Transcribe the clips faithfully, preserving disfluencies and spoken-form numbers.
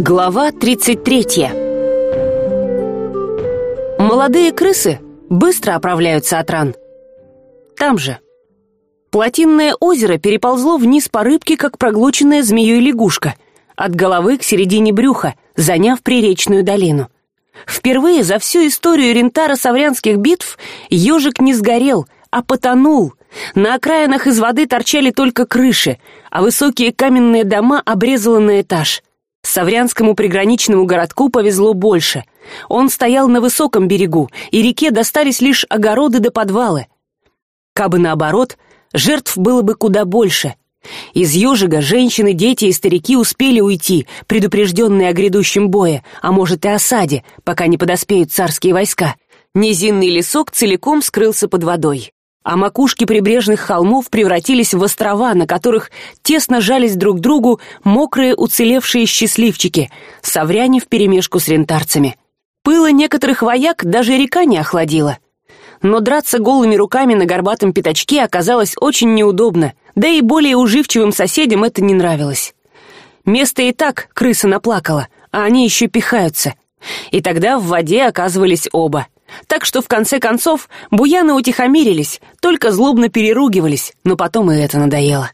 Глава тридцать третья. Молодые крысы быстро оправляются от ран. Там же. Плотинное озеро переползло вниз по рыбке, как проглоченная змеей лягушка, от головы к середине брюха, заняв приречную долину. Впервые за всю историю рентаро-саврянских битв ежик не сгорел, а потонул. На окраинах из воды торчали только крыши, а высокие каменные дома обрезало на этаж. Саврянскому приграничному городку повезло больше. Он стоял на высоком берегу, и реке достались лишь огороды да подвалы. Кабы наоборот, жертв было бы куда больше. Из ежига женщины, дети и старики успели уйти, предупрежденные о грядущем бое, а может и осаде, пока не подоспеют царские войска. Низинный лесок целиком скрылся под водой, а макушки прибрежных холмов превратились в острова, на которых тесно жались друг к другу мокрые уцелевшие счастливчики, савряне вперемешку с рентарцами. Пыла некоторых вояк даже река не охладила. Но драться голыми руками на горбатом пятачке оказалось очень неудобно, да и более уживчивым соседям это не нравилось. Место и так крыса наплакала, а они еще пихаются. И тогда в воде оказывались оба. Так что в конце концов буяны утихомирились, только злобно переругивались, но потом и это надоело.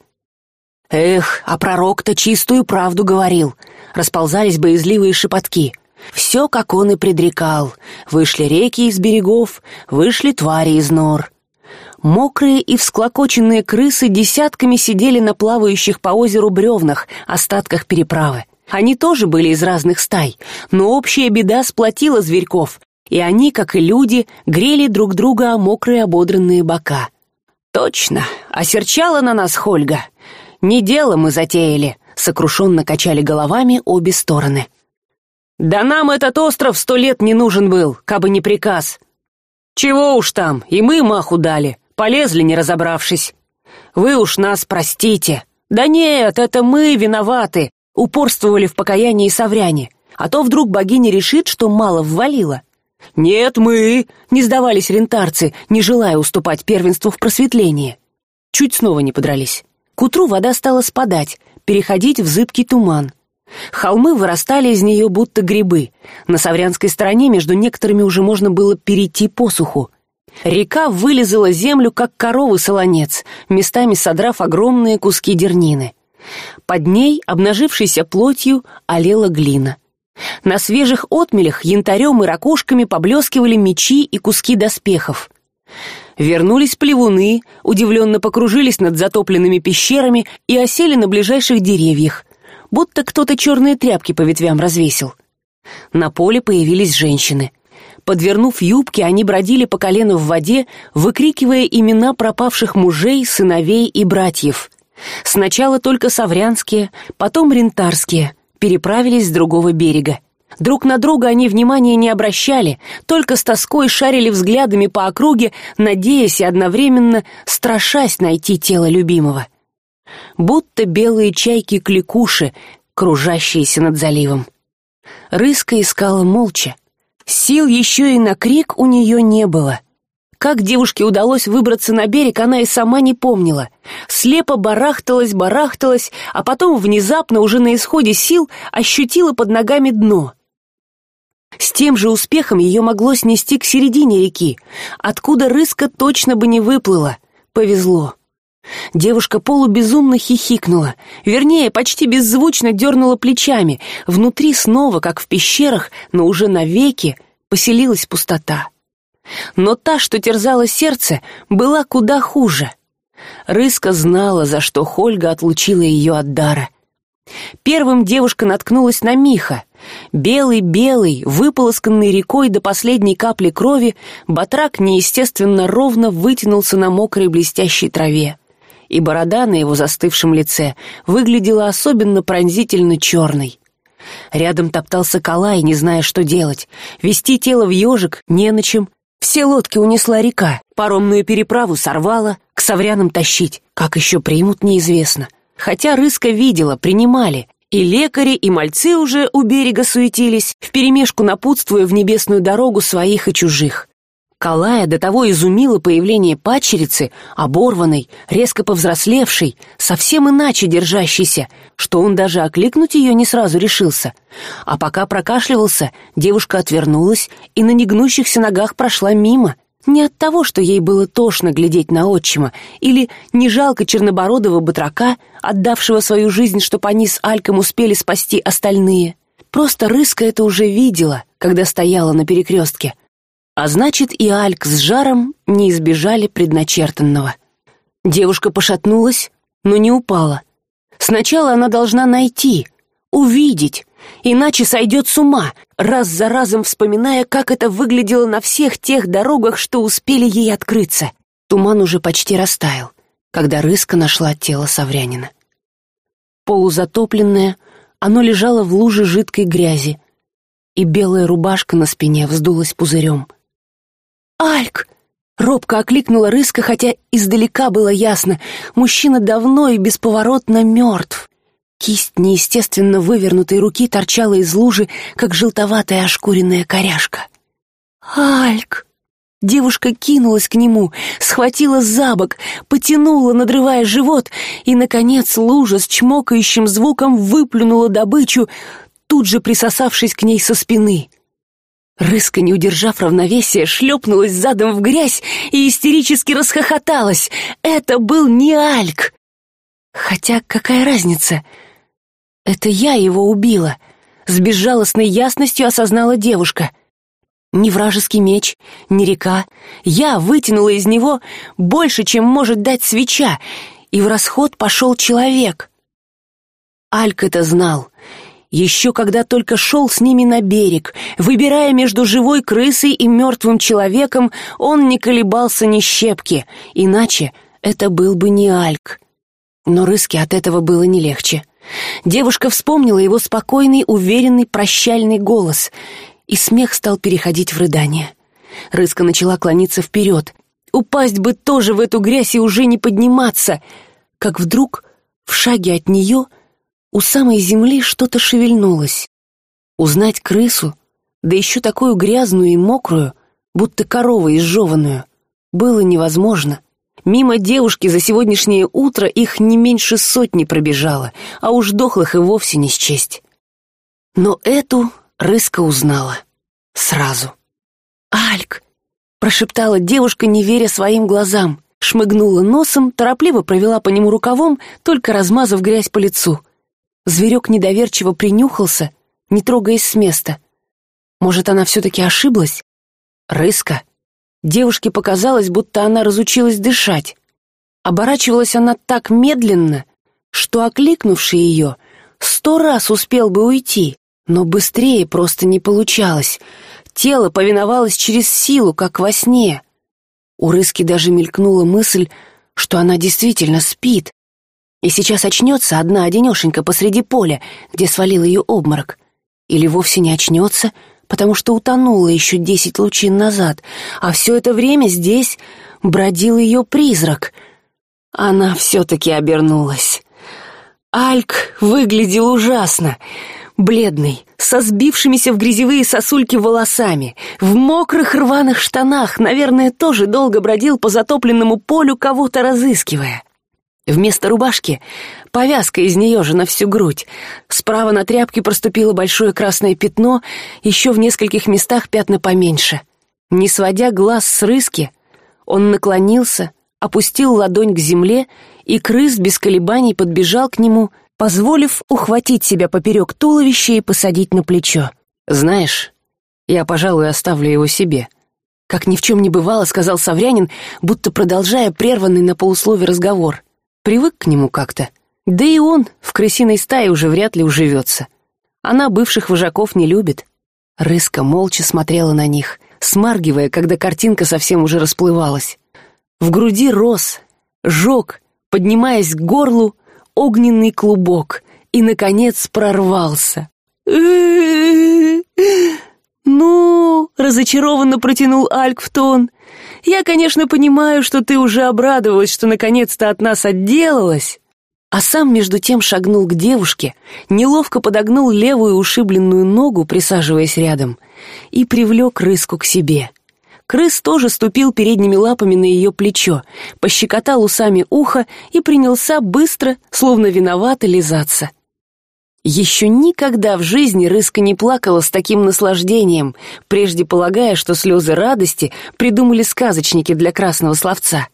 Эх, а пророк-то чистую правду говорил. Расползались боязливые шепотки. Все, как он и предрекал. Вышли реки из берегов, вышли твари из нор. Мокрые и всклокоченные крысы десятками сидели на плавающих по озеру бревнах, остатках переправы. Они тоже были из разных стай, но общая беда сплотила зверьков, и они, как и люди, грели друг друга о мокрые ободранные бока. Точно, осерчала на нас Хольга. Не дело мы затеяли, сокрушенно качали головами обе стороны. Да нам этот остров сто лет не нужен был, кабы не приказ. Чего уж там, и мы маху дали, полезли, не разобравшись. Вы уж нас простите. Да нет, это мы виноваты, упорствовали в покаянии савряне, а то вдруг богиня решит, что мало ввалила. «Нет, мы!» — не сдавались рентарцы, не желая уступать первенству в просветлении. Чуть снова не подрались. К утру вода стала спадать, переходить в зыбкий туман. Холмы вырастали из нее будто грибы. На саврянской стороне между некоторыми уже можно было перейти посуху. Река вылизала землю, как коровы-солонец, местами содрав огромные куски дернины. Под ней, обнажившейся плотью, олела глина. На свежих отмелях янтарем и ракушками поблескивали мечи и куски доспехов. Вернулись плевуны, удивленно покружились над затопленными пещерами и осели на ближайших деревьях, будто кто-то черные тряпки по ветвям развесил. На поле появились женщины. Подвернув юбки, они бродили по колено в воде, выкрикивая имена пропавших мужей, сыновей и братьев. Сначала только саврянские, потом рентарские, переправились с другого берега. Друг на друга они внимания не обращали, только с тоской шарили взглядами по округе, надеясь и одновременно страшась найти тело любимого. Будто белые чайки-кликуши, кружащиеся над заливом. Рыска искала молча. Сил еще и на крик у нее не было. Как девушке удалось выбраться на берег, она и сама не помнила. Слепо барахталась, барахталась, а потом внезапно, уже на исходе сил, ощутила под ногами дно. С тем же успехом ее могло снести к середине реки, откуда рыска точно бы не выплыла. Повезло. Девушка полубезумно хихикнула, вернее, почти беззвучно дернула плечами. Внутри снова, как в пещерах, но уже навеки, поселилась пустота. Но та, что терзала сердце, была куда хуже. Рыска знала, за что Хольга отлучила ее от дара. Первым девушка наткнулась на Миха. Белый-белый, выполосканный рекой до последней капли крови, батрак неестественно ровно вытянулся на мокрой блестящей траве, и борода на его застывшем лице выглядела особенно пронзительно черной. Рядом топтался Калай, не зная, что делать. Вести тело в ежик не на чем. Все лодки унесла река, паромную переправу сорвала, к саврянам тащить, как еще примут, неизвестно. Хотя рыска видела, принимали, и лекари, и мальцы уже у берега суетились, вперемешку напутствуя в небесную дорогу своих и чужих. Калая до того изумило появление падчерицы, оборванной, резко повзрослевшей, совсем иначе держащейся, что он даже окликнуть ее не сразу решился. А пока прокашливался, девушка отвернулась и на негнущихся ногах прошла мимо. Не от того, что ей было тошно глядеть на отчима, или не жалко чернобородого батрака, отдавшего свою жизнь, чтоб они с Альком успели спасти остальные. Просто Рыска это уже видела, когда стояла на перекрестке. А значит, и Альк с Жаром не избежали предначертанного. Девушка пошатнулась, но не упала. Сначала она должна найти, увидеть, иначе сойдет с ума, раз за разом вспоминая, как это выглядело на всех тех дорогах, что успели ей открыться. Туман уже почти растаял, когда Рыска нашла тело Саврянина. Полузатопленное, оно лежало в луже жидкой грязи, и белая рубашка на спине вздулась пузырем. «Альк!» — робко окликнула Рыска, хотя издалека было ясно, мужчина давно и бесповоротно мертв. Кисть неестественно вывернутой руки торчала из лужи, как желтоватая ошкуренная коряжка. «Альк!» Девушка кинулась к нему, схватила за бок, потянула, надрывая живот, и, наконец, лужа с чмокающим звуком выплюнула добычу, тут же присосавшись к ней со спины. Рыска, не удержав равновесия, шлепнулась задом в грязь и истерически расхохоталась. Это был не Альк. Хотя какая разница? Это я его убила, с безжалостной ясностью осознала девушка. Ни вражеский меч, ни река. Я вытянула из него больше, чем может дать свеча, и в расход пошел человек. Альк это знал. Еще когда только шел с ними на берег, выбирая между живой крысой и мертвым человеком, он не колебался ни щепки, иначе это был бы не Альк. Но Рыске от этого было не легче. Девушка вспомнила его спокойный, уверенный, прощальный голос, и смех стал переходить в рыдание. Рыска начала клониться вперед. Упасть бы тоже в эту грязь и уже не подниматься, как вдруг в шаге от нее у самой земли что-то шевельнулось. Узнать крысу, да еще такую грязную и мокрую, будто корову изжеванную, было невозможно. Мимо девушки за сегодняшнее утро их не меньше сотни пробежало, а уж дохлых и вовсе не счесть. Но эту Рыска узнала сразу. «Альк!» — прошептала девушка, не веря своим глазам, шмыгнула носом, торопливо провела по нему рукавом, только размазав грязь по лицу. Зверек недоверчиво принюхался, не трогаясь с места. Может, она все-таки ошиблась? Рыска. Девушке показалось, будто она разучилась дышать. Оборачивалась она так медленно, что окликнувший ее сто раз успел бы уйти, но быстрее просто не получалось. Тело повиновалось через силу, как во сне. У Рыски даже мелькнула мысль, что она действительно спит, и сейчас очнется одна-одинешенька посреди поля, где свалил ее обморок. Или вовсе не очнется, потому что утонула еще десять лучин назад, а все это время здесь бродил ее призрак. Она все-таки обернулась. Альк выглядел ужасно. Бледный, со сбившимися в грязевые сосульки волосами, в мокрых рваных штанах, наверное, тоже долго бродил по затопленному полю, кого-то разыскивая. Вместо рубашки повязка из нее же на всю грудь. Справа на тряпке проступило большое красное пятно, еще в нескольких местах пятна поменьше. Не сводя глаз с Рыски, он наклонился, опустил ладонь к земле, и крыс без колебаний подбежал к нему, позволив ухватить себя поперек туловища и посадить на плечо. «Знаешь, я, пожалуй, оставлю его себе», — как ни в чем не бывало, сказал Саврянин, будто продолжая прерванный на полуслове разговор. Привык к нему как-то. Да и он в крысиной стае уже вряд ли уживется. Она бывших вожаков не любит. Рыска молча смотрела на них, смаргивая, когда картинка совсем уже расплывалась. В груди рос, жег, поднимаясь к горлу, огненный клубок, и, наконец, прорвался. «Ну...» — разочарованно протянул Альк в тон. «Я, конечно, понимаю, что ты уже обрадовалась, что наконец-то от нас отделалась». А сам между тем шагнул к девушке, неловко подогнул левую ушибленную ногу, присаживаясь рядом, и привлек Рыску к себе. Крыс тоже ступил передними лапами на ее плечо, пощекотал усами ухо и принялся быстро, словно виновато, лизаться. Еще никогда в жизни Рыска не плакала с таким наслаждением, прежде полагая, что слезы радости придумали сказочники для красного словца.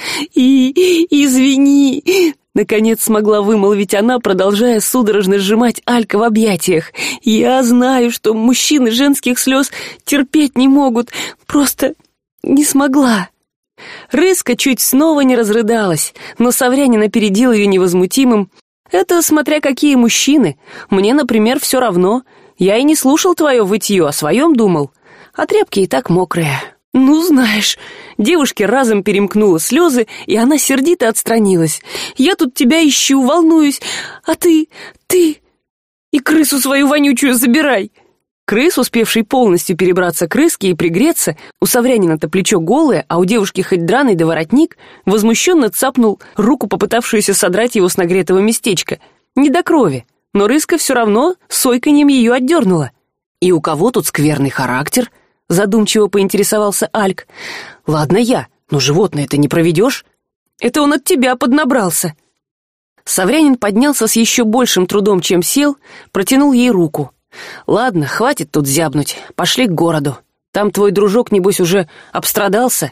«И... извини...» — наконец смогла вымолвить она, продолжая судорожно сжимать Алька в объятиях. «Я знаю, что мужчины женских слез терпеть не могут, просто не смогла». Рыска чуть снова не разрыдалась, но Саврянин опередил ее невозмутимым: «Это смотря какие мужчины. Мне, например, все равно. Я и не слушал твое вытье, о своем думал. А тряпки и так мокрые». «Ну, знаешь...» Девушке разом перемкнуло слезы, и она сердито отстранилась. «Я тут тебя ищу, волнуюсь, а ты... ты... и крысу свою вонючую забирай!» Крыс, успевший полностью перебраться к Рыске и пригреться, у Саврянина-то плечо голое, а у девушки хоть драный да воротник, возмущенно цапнул руку, попытавшуюся содрать его с нагретого местечка. Не до крови, но Рыска все равно сойканьем ее отдернула. «И у кого тут скверный характер?» — задумчиво поинтересовался Альк. «Ладно я, но животное-то не проведешь. Это он от тебя поднабрался». Саврянин поднялся с еще большим трудом, чем сел, протянул ей руку. «Ладно, хватит тут зябнуть, пошли к городу. Там твой дружок, небось, уже обстрадался».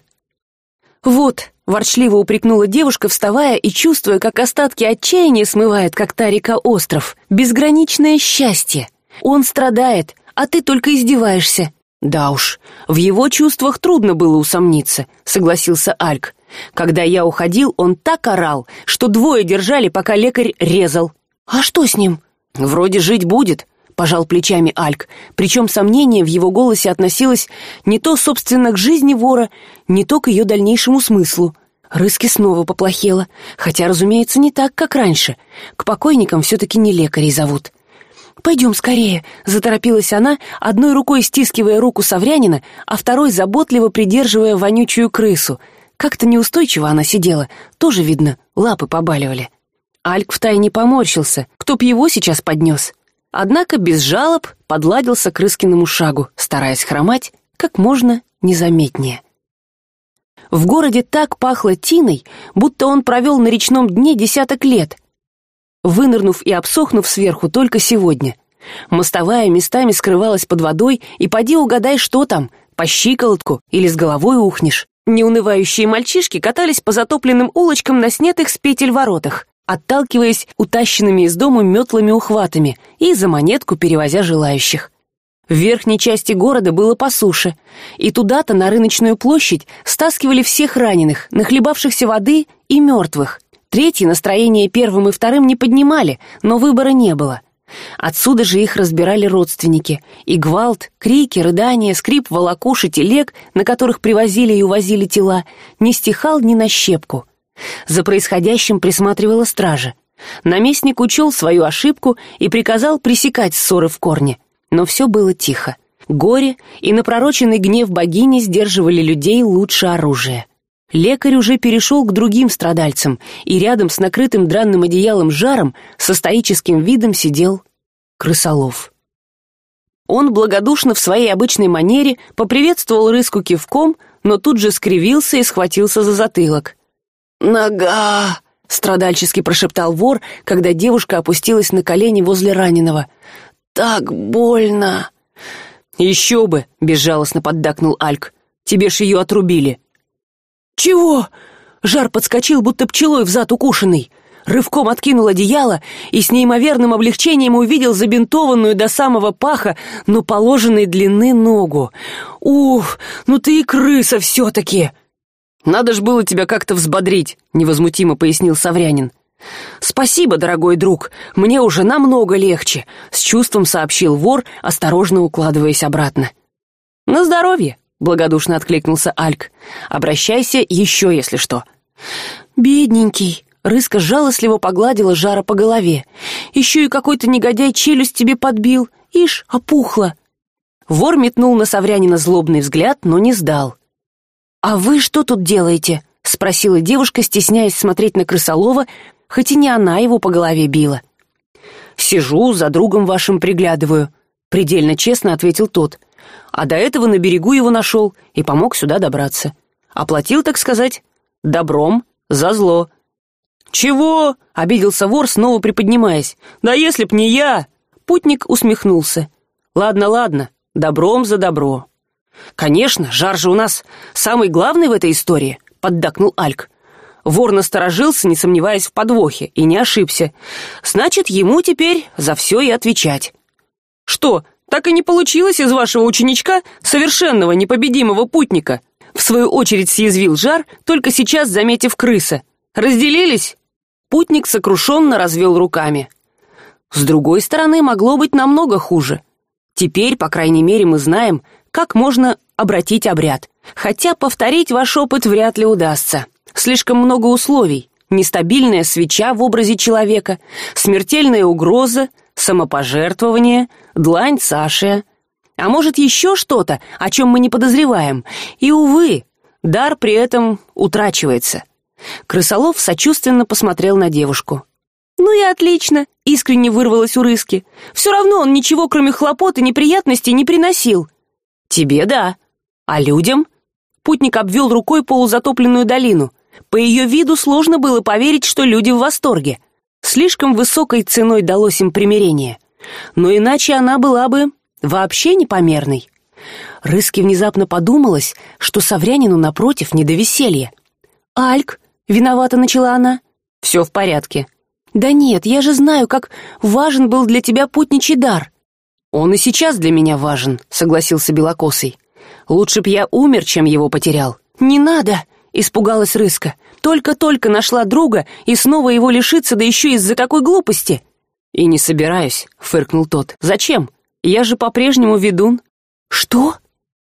«Вот», — ворчливо упрекнула девушка, вставая и чувствуя, как остатки отчаяния смывает, как та река остров, безграничное счастье. «Он страдает, а ты только издеваешься». «Да уж, в его чувствах трудно было усомниться», — согласился Альк. «Когда я уходил, он так орал, что двое держали, пока лекарь резал». «А что с ним?» «Вроде жить будет», — пожал плечами Альк, причем сомнение в его голосе относилось не то, собственно, к жизни вора, не то к ее дальнейшему смыслу. Рыске снова поплохело, хотя, разумеется, не так, как раньше. К покойникам все-таки не лекарей зовут. «Пойдем скорее», — заторопилась она, одной рукой стискивая руку Саврянина, а второй заботливо придерживая вонючую крысу. Как-то неустойчиво она сидела, тоже, видно, лапы побаливали. Альк втайне поморщился, кто б его сейчас поднес. Однако без жалоб подладился к Рыскиному шагу, стараясь хромать как можно незаметнее. В городе так пахло тиной, будто он провел на речном дне десяток лет, вынырнув и обсохнув сверху только сегодня. Мостовая местами скрывалась под водой, и поди угадай, что там, по щиколотку или с головой ухнешь. Неунывающие мальчишки катались по затопленным улочкам на снятых с петель воротах, отталкиваясь утащенными из дома метлами-ухватами и за монетку перевозя желающих. В верхней части города было по суше, и туда-то на рыночную площадь стаскивали всех раненых, нахлебавшихся воды и мертвых. Третьи настроение первым и вторым не поднимали, но выбора не было. Отсюда же их разбирали родственники, и гвалт, крики, рыдания, скрип волокуш и телег, на которых привозили и увозили тела, не стихал ни на щепку. За происходящим присматривала стража. Наместник учел свою ошибку и приказал пресекать ссоры в корне, но все было тихо. Горе и напророченный гнев богини сдерживали людей лучше оружия. Лекарь уже перешел к другим страдальцам, и рядом с накрытым дранным одеялом жаром со стоическим видом сидел крысолов. Он благодушно в своей обычной манере поприветствовал Рыску кивком, но тут же скривился и схватился за затылок. «Нога!» — страдальчески прошептал вор, когда девушка опустилась на колени возле раненого. «Так больно!» «Еще бы!» — безжалостно поддакнул Альк. «Тебе ж ее отрубили!» «Чего?» Жар подскочил, будто пчелой взад укушенный. Рывком откинул одеяло и с неимоверным облегчением увидел забинтованную до самого паха, но положенной длины ногу. «Ух, ну ты и крыса все-таки!» «Надо ж было тебя как-то взбодрить», — невозмутимо пояснил Саврянин. «Спасибо, дорогой друг, мне уже намного легче», — с чувством сообщил вор, осторожно укладываясь обратно. «На здоровье», — благодушно откликнулся Альк. «Обращайся еще, если что». «Бедненький», — Рыска жалостливо погладила Жара по голове. «Еще и какой-то негодяй челюсть тебе подбил. Ишь, опухла». Вор метнул на Саврянина злобный взгляд, но не сдал. «А вы что тут делаете?» — спросила девушка, стесняясь смотреть на крысолова, хоть и не она его по голове била. «Сижу, за другом вашим приглядываю», — предельно честно ответил тот. а до этого на берегу его нашел и помог сюда добраться. Оплатил, так сказать, добром за зло». «Чего?» — обиделся вор, снова приподнимаясь. «Да если б не я!» Путник усмехнулся. «Ладно, ладно, добром за добро». «Конечно, Жар же у нас самый главный в этой истории», — поддакнул Альк. Вор насторожился, не сомневаясь в подвохе, и не ошибся. «Значит, ему теперь за все и отвечать». «Что, так и не получилось из вашего ученичка совершенного непобедимого путника?» В свою очередь съязвил Жар, только сейчас заметив крыса. «Разделились?» Путник сокрушенно развел руками. С другой стороны, могло быть намного хуже. Теперь, по крайней мере, мы знаем, как можно обратить обряд. Хотя повторить ваш опыт вряд ли удастся. Слишком много условий. Нестабильная свеча в образе человека, смертельная угроза, самопожертвование, длань Саши. А может, еще что-то, о чем мы не подозреваем. И, увы, дар при этом утрачивается. Крысолов сочувственно посмотрел на девушку. «Ну и отлично», — искренне вырвалось у Рыски. «Все равно он ничего, кроме хлопот и неприятностей, не приносил». «Тебе да. А людям?» Путник обвел рукой полузатопленную долину. По ее виду сложно было поверить, что люди в восторге. Слишком высокой ценой далось им примирение. Но иначе она была бы вообще непомерной. Рыске внезапно подумалось, что Саврянину, напротив, не до веселья. «Альк», — виновато начала она. «Все в порядке». «Да нет, я же знаю, как важен был для тебя путничий дар». «Он и сейчас для меня важен», — согласился Белокосый. «Лучше б я умер, чем его потерял». «Не надо», — испугалась Рыска. «Только-только нашла друга и снова его лишиться, да еще из-за какой глупости». «И не собираюсь», — фыркнул тот. «Зачем? Я же по-прежнему ведун». «Что?»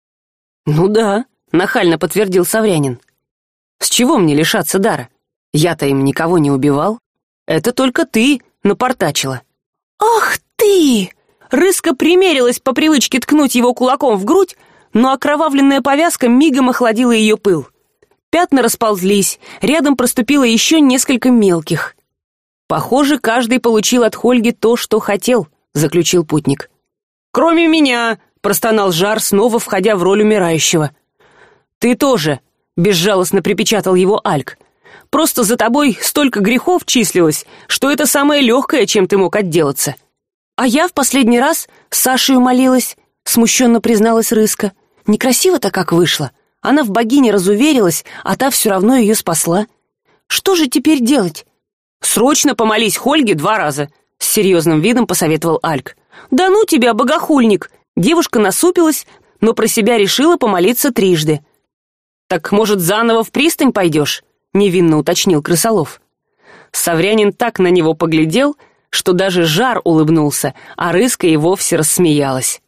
«Ну да», — нахально подтвердил Саврянин. «С чего мне лишаться дара? Я-то им никого не убивал. Это только ты напортачила». «Ах ты!» Рыска примерилась по привычке ткнуть его кулаком в грудь, но окровавленная повязка мигом охладила ее пыл. Пятна расползлись, рядом проступило еще несколько мелких. «Похоже, каждый получил от Хольги то, что хотел», — заключил путник. «Кроме меня!» — простонал Жар, снова входя в роль умирающего. «Ты тоже!» — безжалостно припечатал его Альк. «Просто за тобой столько грехов числилось, что это самое легкое, чем ты мог отделаться». «А я в последний раз Сашею молилась», — смущенно призналась Рыска. «Некрасиво-то как вышло. Она в богине разуверилась, а та все равно ее спасла. Что же теперь делать?» «Срочно помолись Хольге два раза», — с серьезным видом посоветовал Альк. «Да ну тебя, богохульник!» Девушка насупилась, но про себя решила помолиться трижды. «Так, может, заново в пристань пойдешь?» — невинно уточнил Крысолов. Саврянин так на него поглядел, что даже Жар улыбнулся, а Рыска и вовсе рассмеялась.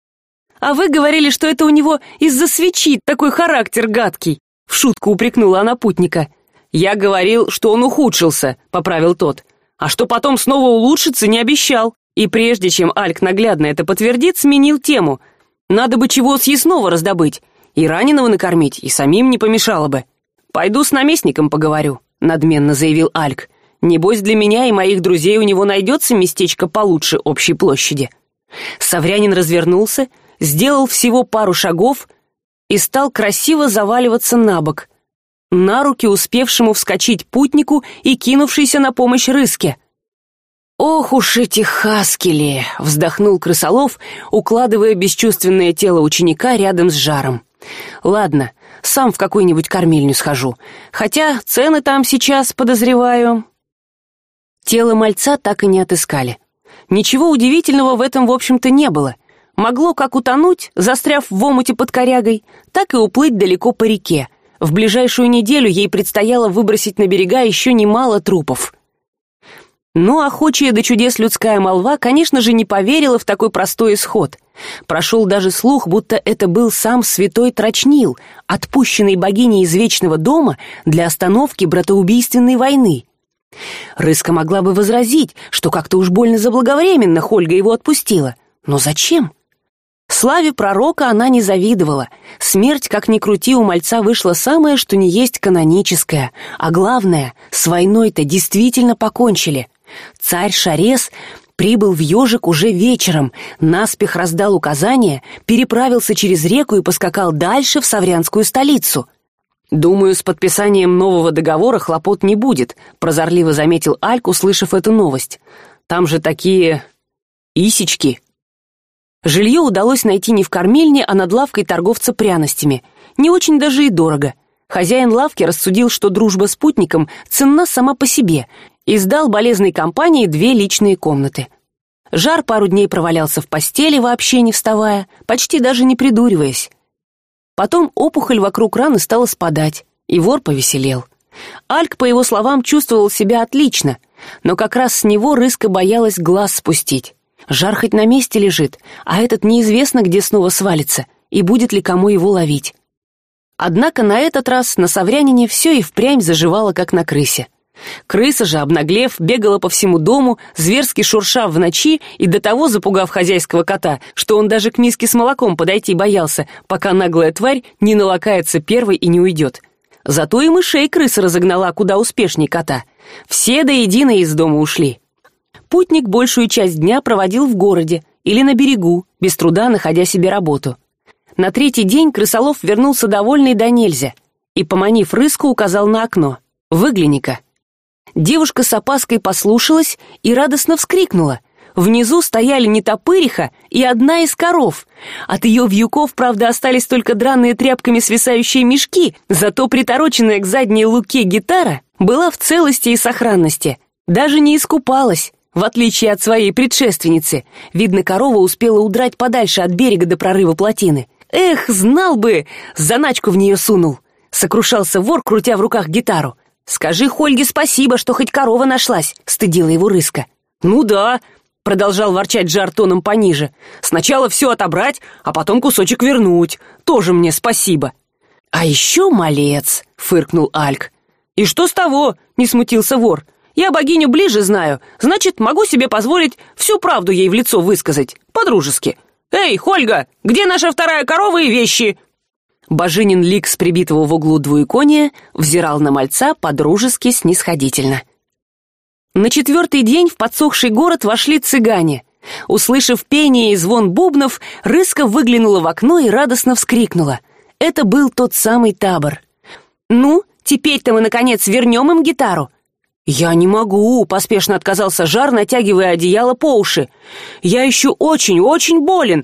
«А вы говорили, что это у него из-за свечи такой характер гадкий», — в шутку упрекнула она путника. «Я говорил, что он ухудшился», — поправил тот. «А что потом снова улучшится, не обещал». И прежде чем Альк наглядно это подтвердит, сменил тему. «Надо бы чего съестного раздобыть, и раненого накормить, и самим не помешало бы». «Пойду с наместником поговорю», — надменно заявил Альк. «Небось, для меня и моих друзей у него найдется местечко получше общей площади». Саврянин развернулся, сделал всего пару шагов и стал красиво заваливаться на бок, на руки успевшему вскочить путнику и кинувшейся на помощь Рыске. «Ох уж эти хаскели!» — вздохнул Крысолов, укладывая бесчувственное тело ученика рядом с Жаром. «Ладно, сам в какую-нибудь кормильню схожу, хотя цены там сейчас, подозреваю». Тело мальца так и не отыскали. Ничего удивительного в этом, в общем-то, не было. Могло как утонуть, застряв в омуте под корягой, так и уплыть далеко по реке. В ближайшую неделю ей предстояло выбросить на берега еще немало трупов. Но охочая до чудес людская молва, конечно же, не поверила в такой простой исход. Прошел даже слух, будто это был сам святой Трачнил, отпущенный богиней из Вечного дома для остановки братоубийственной войны. Рыска могла бы возразить, что как-то уж больно заблаговременно Хольга его отпустила. Но зачем? Славе пророка она не завидовала. Смерть, как ни крути, у мальца вышла самое, что ни есть каноническое. А главное, с войной-то действительно покончили. Царь Шарес Прибыл в Ёжик уже вечером, наспех раздал указания, переправился через реку и поскакал дальше в Саврянскую столицу. «Думаю, с подписанием нового договора хлопот не будет», — прозорливо заметил Альк, услышав эту новость. «Там же такие... исечки». Жилье удалось найти не в кормильне, а над лавкой торговца пряностями. Не очень даже и дорого. Хозяин лавки рассудил, что дружба с путником ценна сама по себе, и сдал болезной компании две личные комнаты. Жар пару дней провалялся в постели, вообще не вставая, почти даже не придуриваясь. Потом опухоль вокруг раны стала спадать, и вор повеселел. Альк, по его словам, чувствовал себя отлично, но как раз с него Рыска боялась глаз спустить. Жар хоть на месте лежит, а этот неизвестно, где снова свалится, и будет ли кому его ловить. Однако на этот раз на Саврянине все и впрямь заживало, как на крысе. Крыса же, обнаглев, бегала по всему дому, зверски шуршав в ночи и до того запугав хозяйского кота, что он даже к миске с молоком подойти боялся, пока наглая тварь не налакается первой и не уйдет. Зато и мышей крыса разогнала куда успешней кота. Все до единой из дома ушли. Путник большую часть дня проводил в городе или на берегу, без труда находя себе работу. На третий день крысолов вернулся довольный до нельзя и, поманив Рыску, указал на окно. «Выгляни-ка». Девушка с опаской послушалась и радостно вскрикнула. Внизу стояли нетопыриха и одна из коров. От ее вьюков, правда, остались только драные тряпками свисающие мешки, зато притороченная к задней луке гитара была в целости и сохранности. Даже не искупалась, в отличие от своей предшественницы. Видно, корова успела удрать подальше от берега до прорыва плотины. «Эх, знал бы! Заначку в нее сунул!» — сокрушался вор, крутя в руках гитару. «Скажи Хольге спасибо, что хоть корова нашлась», — стыдила его Рыска. «Ну да», — продолжал ворчать Жар тоном пониже. «Сначала все отобрать, а потом кусочек вернуть. Тоже мне спасибо». «А еще малец», — фыркнул Альк. «И что с того?» — не смутился вор. «Я богиню ближе знаю, значит, могу себе позволить всю правду ей в лицо высказать, по-дружески. Эй, Хольга, где наша вторая корова и вещи?» Божинин лик с прибитого в углу двуекония взирал на мальца по-дружески снисходительно. На четвертый день в подсохший город вошли цыгане. Услышав пение и звон бубнов, Рыска выглянула в окно и радостно вскрикнула. Это был тот самый табор. «Ну, теперь-то мы, наконец, вернем им гитару». «Я не могу», — поспешно отказался Жар, натягивая одеяло по уши. «Я еще очень-очень болен.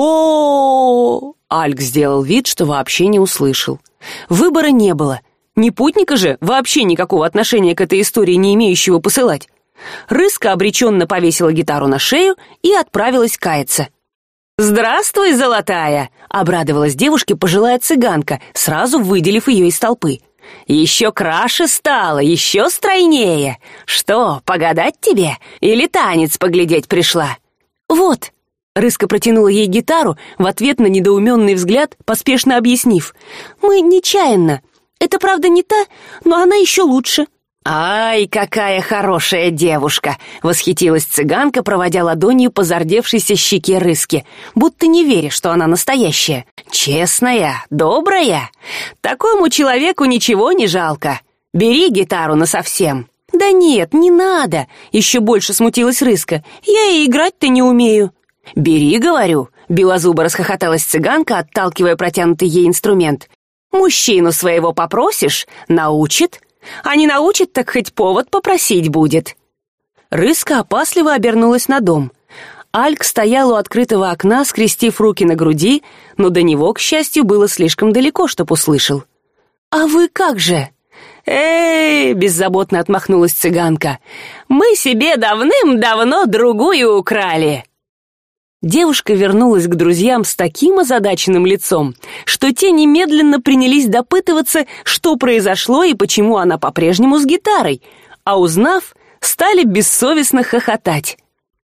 О-о-о!» Альк сделал вид, что вообще не услышал. Выбора не было. Ни путника же, вообще никакого отношения к этой истории не имеющего, посылать. Рыска обреченно повесила гитару на шею и отправилась каяться. «Здравствуй, золотая!» — обрадовалась девушке пожилая цыганка, сразу выделив ее из толпы. «Еще краше стало, еще стройнее. Что, погадать тебе? Или танец поглядеть пришла?» «Вот». Рыска протянула ей гитару, в ответ на недоуменный взгляд, поспешно объяснив. «Мы нечаянно. Это, правда, не та, но она еще лучше». «Ай, какая хорошая девушка!» — восхитилась цыганка, проводя ладонью по зардевшейся щеке Рыски, будто не веря, что она настоящая. «Честная, добрая. Такому человеку ничего не жалко. Бери гитару насовсем». «Да нет, не надо!» — еще больше смутилась Рыска. «Я и играть-то не умею». «Бери, говорю», — белозубо расхохоталась цыганка, отталкивая протянутый ей инструмент. «Мужчину своего попросишь, научит, а не научит, так хоть повод попросить будет». Рыска опасливо обернулась на дом. Альк стоял у открытого окна, скрестив руки на груди, но до него, к счастью, было слишком далеко, чтоб услышал. «А вы как же?» «Эй!» — беззаботно отмахнулась цыганка. «Мы себе давным-давно другую украли». Девушка вернулась к друзьям с таким озадаченным лицом, что те немедленно принялись допытываться, что произошло и почему она по-прежнему с гитарой, а узнав, стали бессовестно хохотать.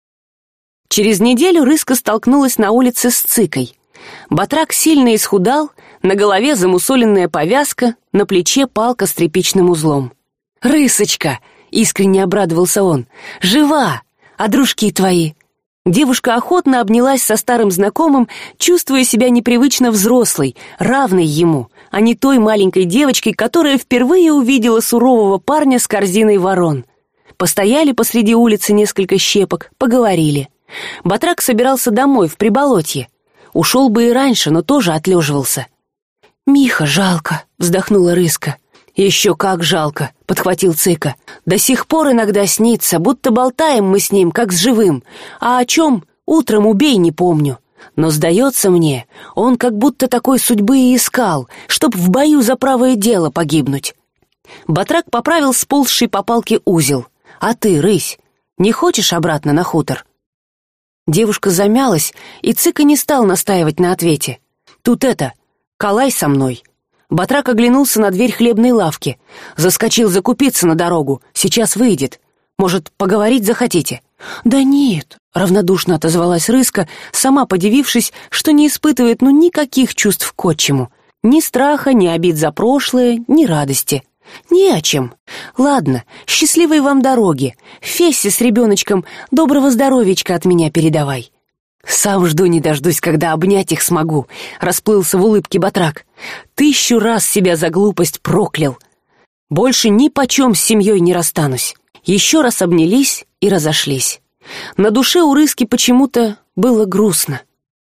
Через неделю Рыска столкнулась на улице с Цыкой. Батрак сильно исхудал, на голове замусоленная повязка, на плече палка с тряпичным узлом. «Рысочка!» — искренне обрадовался он. «Жива! А дружки твои?» Девушка охотно обнялась со старым знакомым, чувствуя себя непривычно взрослой, равной ему, а не той маленькой девочкой, которая впервые увидела сурового парня с корзиной ворон. Постояли посреди улицы несколько щепок, поговорили. Батрак собирался домой, в Приболотье. Ушел бы и раньше, но тоже отлеживался. «Миха жалко», — вздохнула Рыска. «Еще как жалко», — подхватил Цыка. «До сих пор иногда снится, будто болтаем мы с ним, как с живым. А о чем, утром убей, не помню. Но, сдается мне, он как будто такой судьбы и искал, чтоб в бою за правое дело погибнуть». Батрак поправил сползший по палке узел. «А ты, Рысь, не хочешь обратно на хутор?» Девушка замялась, и Цыка не стал настаивать на ответе. «Тут это, калай со мной». Батрак оглянулся на дверь хлебной лавки. Заскочил закупиться на дорогу. Сейчас выйдет. Может, поговорить захотите? «Да нет», — равнодушно отозвалась Рыска, сама подивившись, что не испытывает ну никаких чувств к отчиму. Ни страха, ни обид за прошлое, ни радости. «Не о чем. Ладно, счастливой вам дороги. Фессе с ребеночком доброго здоровечка от меня передавай». «Сам жду не дождусь, когда обнять их смогу», — расплылся в улыбке Батрак. «Тысячу раз себя за глупость проклял. Больше ни почем с семьей не расстанусь». Еще раз обнялись и разошлись. На душе у Рыски почему-то было грустно.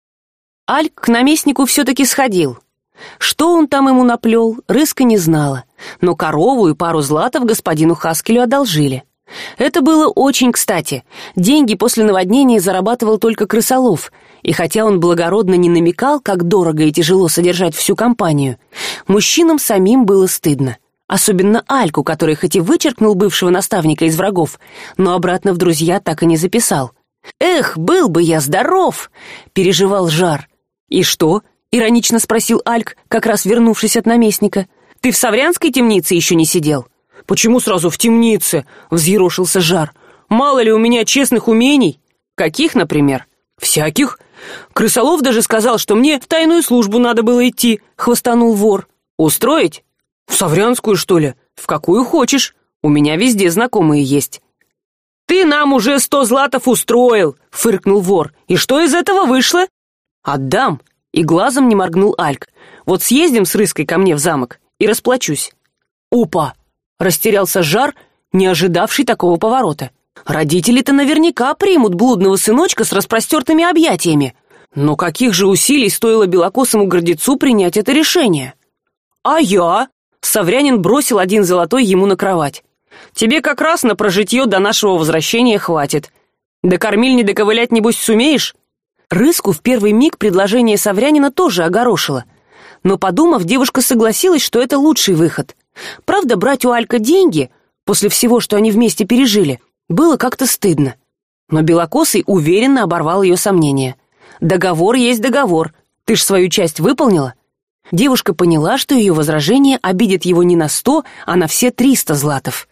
Альк к наместнику все-таки сходил. Что он там ему наплел, Рыска не знала, но корову и пару златов господину Хаскелю одолжили. Это было очень кстати. Деньги после наводнения зарабатывал только крысолов, и хотя он благородно не намекал, как дорого и тяжело содержать всю компанию, мужчинам самим было стыдно. Особенно Альку, который хоть и вычеркнул бывшего наставника из врагов, но обратно в друзья так и не записал. «Эх, был бы я здоров!» — переживал Жар. «И что?» — иронично спросил Альк, как раз вернувшись от наместника. «Ты в Саврянской темнице еще не сидел?» «Почему сразу в темнице?» — взъерошился Жар. «Мало ли у меня честных умений». «Каких, например?» «Всяких. Крысолов даже сказал, что мне в тайную службу надо было идти», — хвостанул вор. «Устроить?» «В Саврянскую, что ли? В какую хочешь. У меня везде знакомые есть». «Ты нам уже сто златов устроил», — фыркнул вор. «И что из этого вышло?» «Отдам», — и глазом не моргнул Альк. «Вот съездим с Рыской ко мне в замок и расплачусь». «Опа!» — растерялся Жар, не ожидавший такого поворота. «Родители-то наверняка примут блудного сыночка с распростертыми объятиями. Но каких же усилий стоило белокосому гордецу принять это решение?» «А я?» — Саврянин бросил один золотой ему на кровать. «Тебе как раз на прожитье до нашего возвращения хватит. До кормильни доковылять, небось, сумеешь?» Рыску в первый миг предложение Саврянина тоже огорошило. Но, подумав, девушка согласилась, что это лучший выход. Правда, брать у Алька деньги, после всего, что они вместе пережили, было как-то стыдно. Но Белокосый уверенно оборвал ее сомнения. «Договор есть договор. Ты ж свою часть выполнила?» Девушка поняла, что ее возражение обидит его не на сто, а на все триста златов.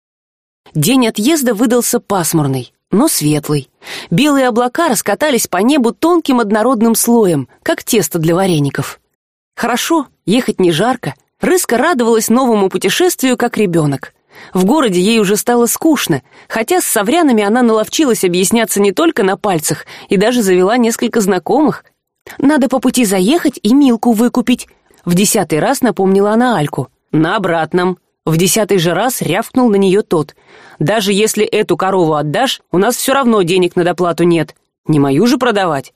День отъезда выдался пасмурный, но светлый. Белые облака раскатались по небу тонким однородным слоем, как тесто для вареников. Хорошо, ехать не жарко. Рыска радовалась новому путешествию, как ребенок. В городе ей уже стало скучно, хотя с саврянами она наловчилась объясняться не только на пальцах и даже завела несколько знакомых. «Надо по пути заехать и Милку выкупить», — в десятый раз напомнила она Альку. «На обратном». В десятый же раз рявкнул на нее тот. «Даже если эту корову отдашь, у нас все равно денег на доплату нет. Не мою же продавать».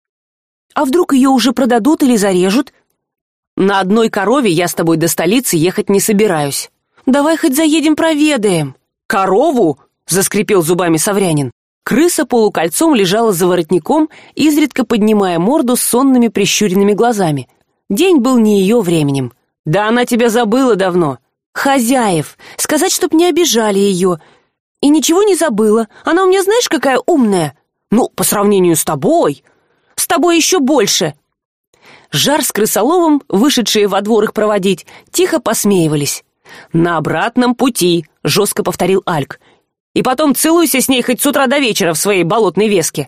«А вдруг ее уже продадут или зарежут?» «На одной корове я с тобой до столицы ехать не собираюсь». «Давай хоть заедем проведаем». «Корову?» — заскрипел зубами Саврянин. Крыса полукольцом лежала за воротником, изредка поднимая морду с сонными прищуренными глазами. День был не ее временем. «Да она тебя забыла давно». «Хозяев! Сказать, чтоб не обижали ее. И ничего не забыла. Она у меня знаешь, какая умная?» «Ну, по сравнению с тобой». «С тобой еще больше». Жар с Крысоловым, вышедшие во двор их проводить, тихо посмеивались. «На обратном пути», — жестко повторил Альк. «И потом целуйся с ней хоть с утра до вечера в своей болотной веске».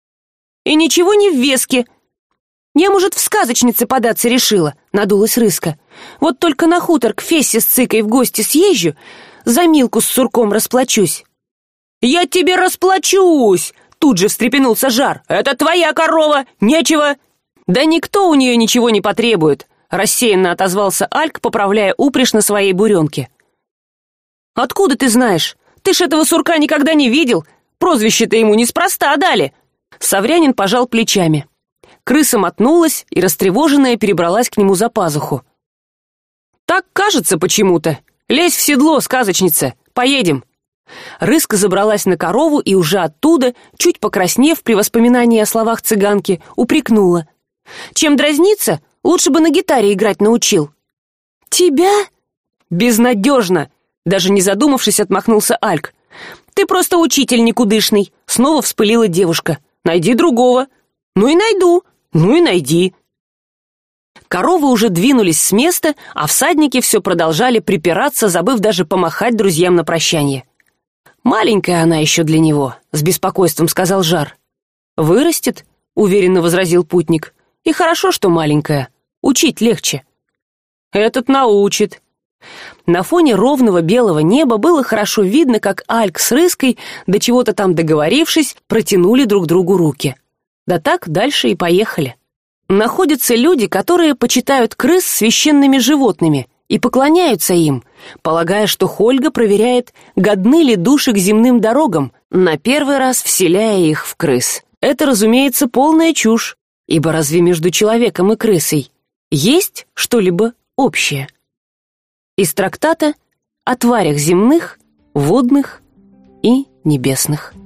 «И ничего не в веске. Я, может, в сказочнице податься решила», — надулась Рыска. «Вот только на хутор к Фессе с Цыкой в гости съезжу, за Милку с Сурком расплачусь». «Я тебе расплачусь!» — тут же встрепенулся Жар. «Это твоя корова! Нечего!» «Да никто у нее ничего не потребует», — рассеянно отозвался Альк, поправляя упряжь на своей буренке. «Откуда ты знаешь? Ты ж этого сурка никогда не видел. Прозвище-то ему неспроста дали. Саврянин пожал плечами. Крыса мотнулась и, растревоженная, перебралась к нему за пазуху. Так кажется почему-то. Лезь в седло, сказочница. Поедем. Рыска забралась на корову и уже оттуда, чуть покраснев при воспоминании о словах цыганки, упрекнула: чем дразниться, лучше бы на гитаре играть научил. Тебя? Безнадежно. Даже не задумавшись, отмахнулся Альк. Ты просто учитель никудышный. Снова вспылила девушка. Найди другого. Ну и найду. Ну и найди. Коровы уже двинулись с места, а всадники все продолжали припираться, забыв даже помахать друзьям на прощание. Маленькая она еще для него, с беспокойством сказал Жар. Вырастет, уверенно возразил путник. И хорошо, что маленькая. Учить легче. Этот научит. На фоне ровного белого неба было хорошо видно, как Альк с Рыской, до чего-то там договорившись, протянули друг другу руки. Да так дальше и поехали. Находятся люди, которые почитают крыс священными животными и поклоняются им, полагая, что Хольга проверяет, годны ли души к земным дорогам, на первый раз вселяя их в крыс. Это, разумеется, полная чушь, ибо разве между человеком и крысой есть что-либо общее? Из трактата о тварях земных, водных и небесных.